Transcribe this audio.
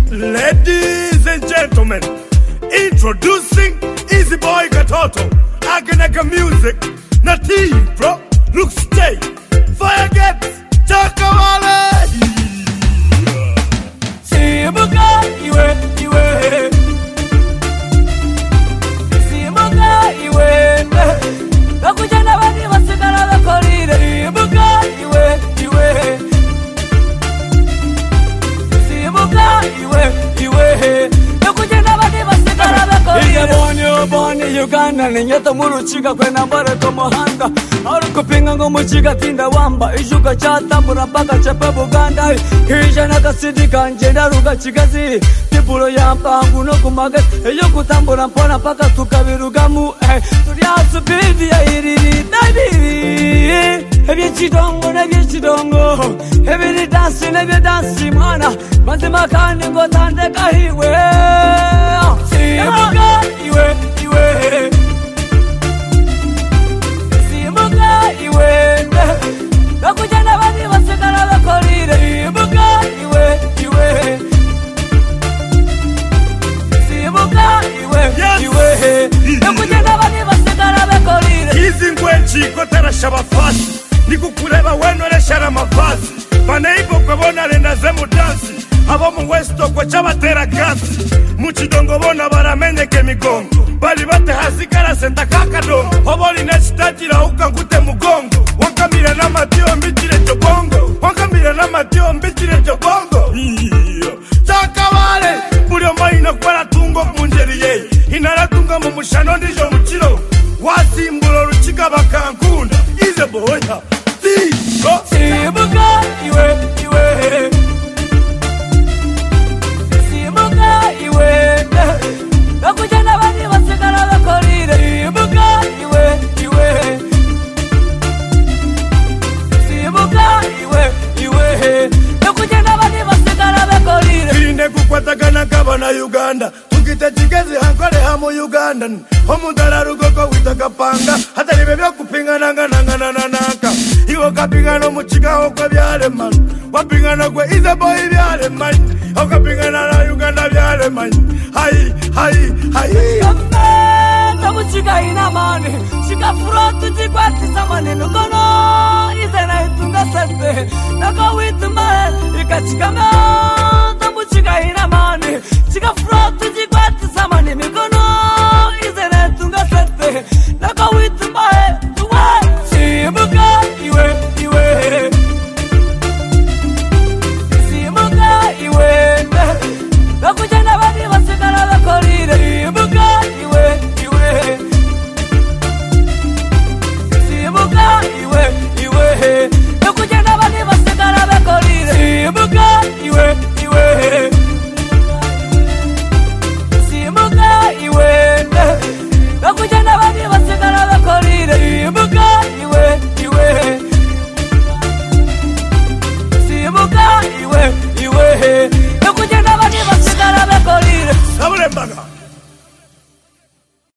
Ladies and gentlemen, introducing Easy Boy Katoto. Aganaka music, Nati, bro, look stay. Fire get, Chakawale. Simuka, iwe. Simuka, iwe. Nakujana bani wasigara bakorire. Simuka, iwe. Simuka, iwe. Nakujana bani wasigara bakorire. Boni Uganda ninyeta muruchika kwena mbare ko muhanda aruko pinga ngo muchika tinda wamba ijuka chatambura paka chepe Buganda hija nakasidi kanje ndaruka chigazi tipulo ya mpangu no kumaga eyo kutambura mpona paka tukabirugamu turi asubidi ya iriri baby ebyechidongo ebiri dansi mwana manzima kandi ngo tandeka hiwe Simuka, iwe. Simuka, iwe. Nakujana bani wasigara bakorire. Simuka, iwe. Simuka, iwe. Nakujana bani wasigara bakorire. Hizi ngwenchi kotara shabafasi nikukureba wenore shara mavazi paneipo kwebona renda zemu dansi abo mu westo kwa chabatera kasi muchidongo bona baramenyeke migongo bali bate hasigara senta kakadongo oboli nesitatira ukangute mugongo wakamira n'amatio mbitire jobongo Chakawale bulyo maina kwala tungo munjeri ye inaratunga mu mushano ndijo mukiro wasimburo ruchika bakankunda ize boya Simuka, iwe. Simuka, iwe. Nakujana bani wasigara bakorire. Simuka, iwe. Simuka, iwe. Nakujana bani wasigara bakorire. Irinde kukwatagana kabana Uganda tukite chigezi hankole hamu Uganda omudala rugoko witakapanga hata libe byakupingana nanaka iwo kapingana muchigaho kwa byaremana wapingana kwe Easy Boy byaremana okapingana na Uganda byaremana hai Kamenda muchiga ina mani Shika front jikwati samani nukono Izena itunga sete Naka wituma Ikachikamenda muchiga ina mani Shika front jikwati samani nukono Izena itunga sete Naka wituma Simuka, iwe. Simuka, iwe. Nakujana bani wasigara bakorire. Simuka, iwe. Simuka, iwe. Nakujana bani wasigara bakorire. Simuka, iwe. Simuka, iwe. Nakujana bani wasigara bakorire. Simuka, iwe. Simuka, iwe. Nakujana bani wasigara bakorire. Sabule mbaga